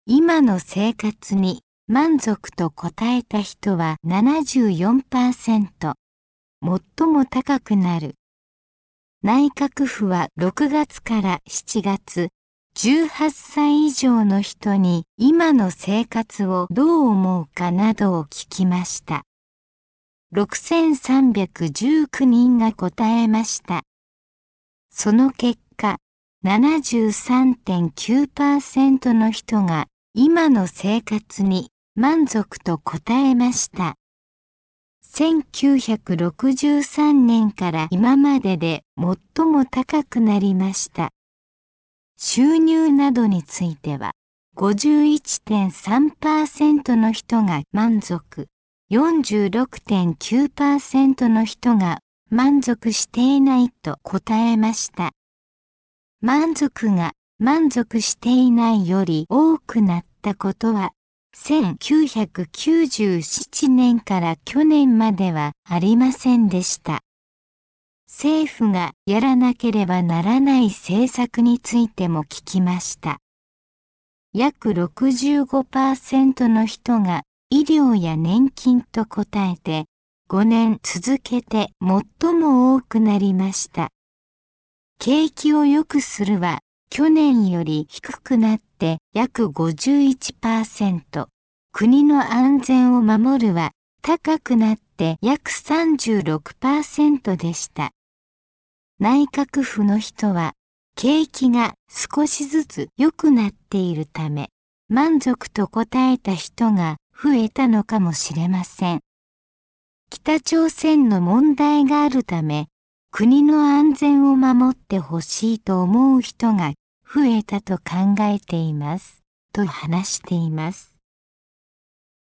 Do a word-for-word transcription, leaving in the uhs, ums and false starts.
今の生活に満足と答えた人は ななじゅうよんパーセント、最も高くなる。内閣府はろくがつからしちがつ、じゅうはっさい以上の人に今の生活をどう思うかなどを聞きました。ろくせんさんびゃくじゅうきゅうにんが答えました。その結果、ななじゅうさんてんきゅうパーセント の人が今の生活に満足と答えました。せんきゅうひゃくろくじゅうさんねんから今までで最も高くなりました。収入などについては ごじゅういってんさんパーセント の人が満足、よんじゅうろくてんきゅうパーセント の人が満足していないと答えました。満足が満足していないより多くなったことはせんきゅうひゃくきゅうじゅうななねんから去年まではありませんでした。政府がやらなければならない政策についても聞きました。約 ろくじゅうごパーセント の人が医療や年金と答えてごねん続けて最も多くなりました。景気を良くするは去年より低くなって約 ごじゅういちパーセント、国の安全を守るは高くなって約 さんじゅうろくパーセント でした。内閣府の人は景気が少しずつ良くなっているため満足と答えた人が増えたのかもしれません。北朝鮮の問題があるため国の安全を守ってほしいと思う人が増えたと考えていますと話しています。